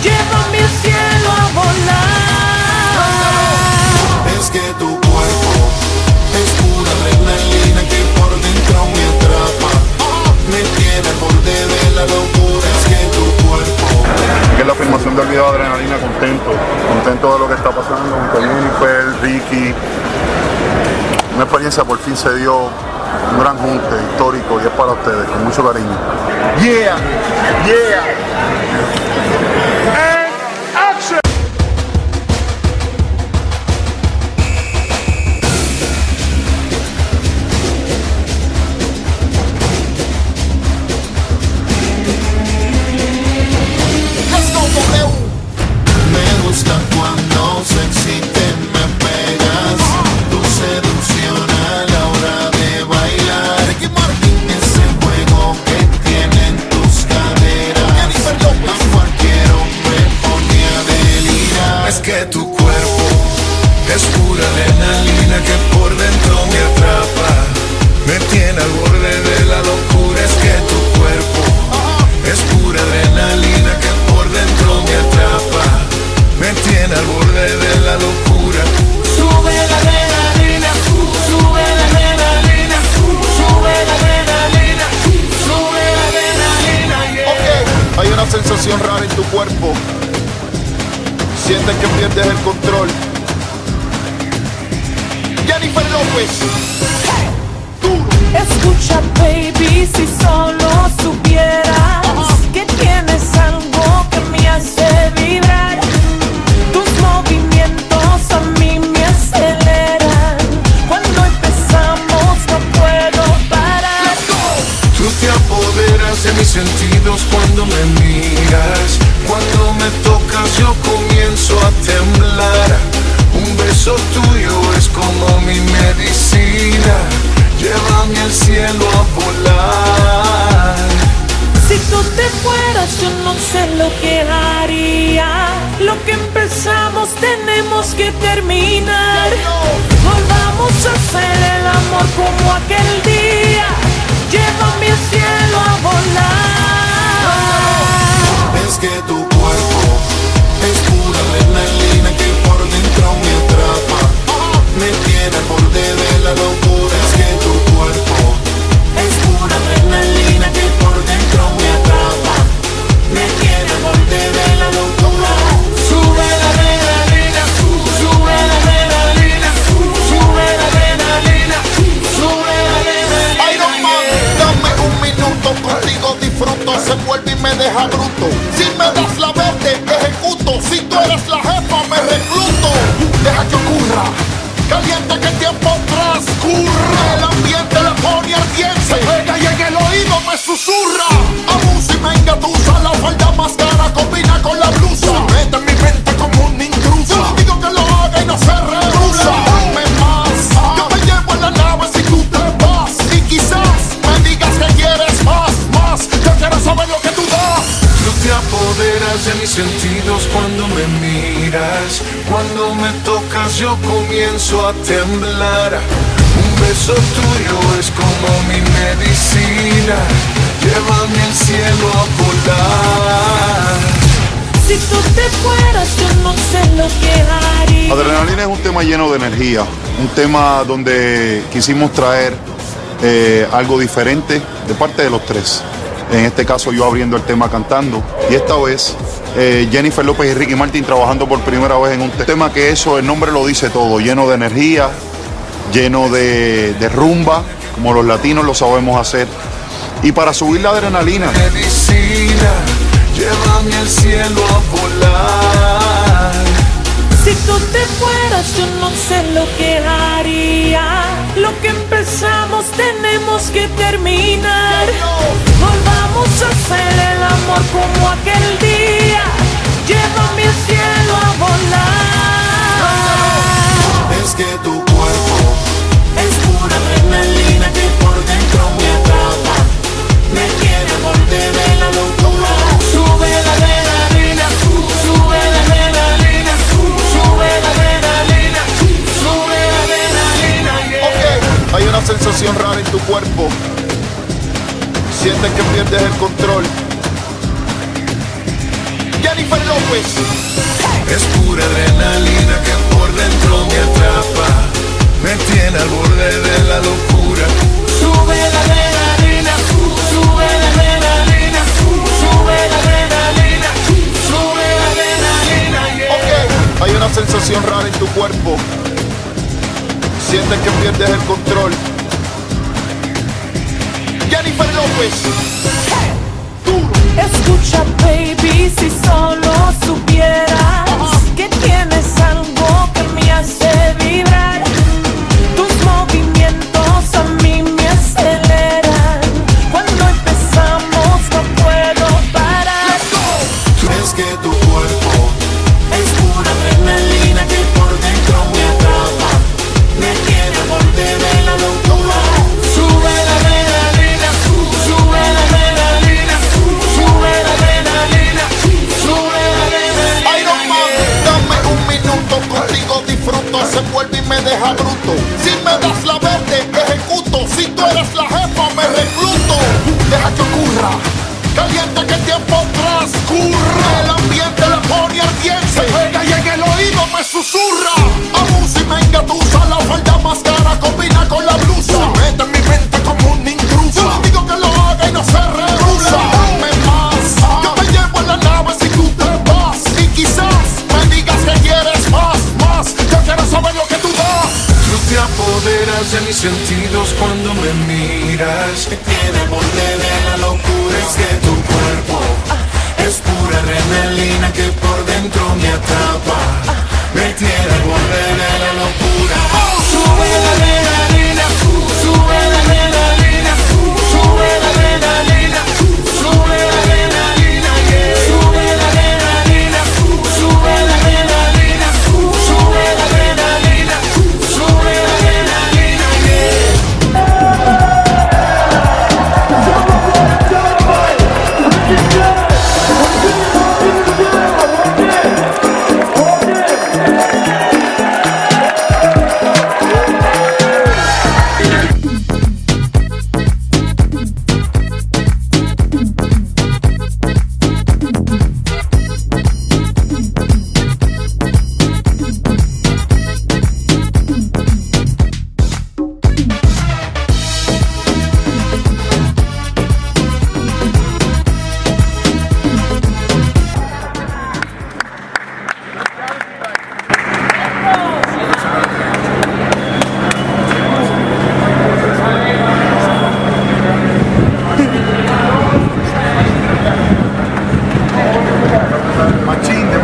llévame al cielo a volar. Es que tu cuerpo es pura adrenalina que por dentro me atrapa, me tiene al borde de la locura. Es que tu cuerpo, que es la filmación del video de Adrenalina, contento de lo que está pasando con Jennifer, Ricky. Una experiencia por fin se dio, un gran junte histórico, y es para ustedes, con mucho cariño. Yeah, yeah. And action. let's go W. Me gusta cuando sexy te me pegas, tu seducción a la hora de bailar. Ricky Martin, ese juego que tienen tus caderas, Jennifer López, a cualquier hombre pone a delirar. Es que tu cuerpo es pura adrenalina que por dentro me atrapa, me tiene al borde de la locura. Es que tu cuerpo es pura adrenalina que por dentro me atrapa, me tiene al borde de la locura. Sube la adrenalina, sube la adrenalina, sube la adrenalina, sube la adrenalina, yeah. Ok, hay una sensación rara en tu cuerpo, sientes que pierdes el control. Jennifer López, duro. Escucha, baby, si solo supieras que tienes algo que me hace vibrar. Tus movimientos a mí me aceleran. Cuando empezamos no puedo parar. Tú te apoderas de mis sentidos cuando me miras. Cuando me tocas yo comienzo a temblar. Un beso tuyo es como mi medicina. Llévame al cielo a volar. Si tú te fueras yo no sé lo que haría. Lo que empezamos tenemos que terminar. Volvamos a hacer el amor como aquel día. Llévame al cielo a volar. Es que tu cuerpo es pura adrenalina que por dentro me atrapa, me tiene al borde de la locura. Es que tu cuerpo es pura adrenalina que por dentro me atrapa, me tiene al borde de la locura. Sube la adrenalina, sube la adrenalina, sube la adrenalina, sube la adrenalina. Iron Man, dame un minuto, contigo disfruto, se envuelve y me deja bruto. Si me das la verde, ejecuto. Si tú eres la jefa, me recluto. Deja que ocurra, caliente que el tiempo transcurre. El ambiente le pone ardiente, pega y en el oído me susurra. Abusa y me engatusa, la falda más cara combina con la blusa. Mete en mi mente como un intruso. Yo digo que lo haga y no se rehúsa. Dame más, yo te llevo en la nave si tú te vas. Y quizás me digas que quieres más. Yo quiero saber lo que tú das. Tú te apoderas de mis sentidos cuando me miras. Cuando me tocas yo comienzo a temblar. Un beso tuyo es como mi medicina. Llévame al cielo a volar. Si tú te fueras yo no sé lo que haría. Adrenalina es un tema lleno de energía, un tema donde quisimos traer algo diferente de parte de los tres. En este caso yo abriendo el tema cantando, y esta vez Jennifer López y Ricky Martin trabajando por primera vez en un tema que eso, el nombre lo dice todo, lleno de energía, lleno de rumba, como los latinos lo sabemos hacer, y para subir la adrenalina. Medicina, llévame al cielo a volar. Si tú te fueras yo no sé lo que haría. Lo que empezamos tenemos que terminar. Volvamos a hacer el amor como aquel día. Llévame al cielo a volar. Es que tu cuerpo es pura adrenalina que por dentro me atrapa, me tiene al borde de la locura. Sube la adrenalina, sube la adrenalina, sube la adrenalina, sube la adrenalina, yeah. Ok, hay una sensación rara en tu cuerpo, sientes que pierdes el control. Jennifer López. Es pura adrenalina que por dentro me atrapa, me tiene al borde de la locura. Sube la adrenalina, sube la adrenalina, sube la adrenalina, sube la adrenalina, yeah. Ok, hay una sensación rara en tu cuerpo. Sientes que pierdes el control. Jennifer López. Duro. Escucha, baby, si solo supieras que tienes algo que me hace vibrar. Tus movimientos a mí me aceleran. Cuando empezamos no puedo parar. Es que tu cuerpo Es pura adrenalina que por dentro me atrapa, me tiene al borde de la locura. Sube la adrenalina, sube la adrenalina, sube la adrenalina, sube la adrenalina. Iron Man, dame un minuto, contigo disfruto. Se vuelve y me deja bruto. Si me das la verde, ejecuto. Si tú eres la jefa, me recluto. Deja que ocurra. Caliente que el tiempo transcurra. El ambiente la pone ardiente. Se pega y en el oído me susurra. Aún si me engatusa, la falda más cara combina con la blusa. Se mete en mi mente como un intruso. Yo le digo que lo haga y no se rehúsa. Dame más. Yo te llevo en la nave si tú te vas. Y quizás me digas que quieres más. Yo quiero saber lo que tú das. tú te apoderas de mis sentidos cuando me miras. Me tiene al borde de la locura. Es que tu cuerpo es pura adrenalina que por dentro me atrapa, me tiene al borde de la locura. Sube la adrenalina, sube la adrenalina, sube la adrenalina, sube la adrenalina, yeah. Sube la adrenalina, sube la adrenalina, sube la adrenalina, sube la adrenalina, yeah. Machín,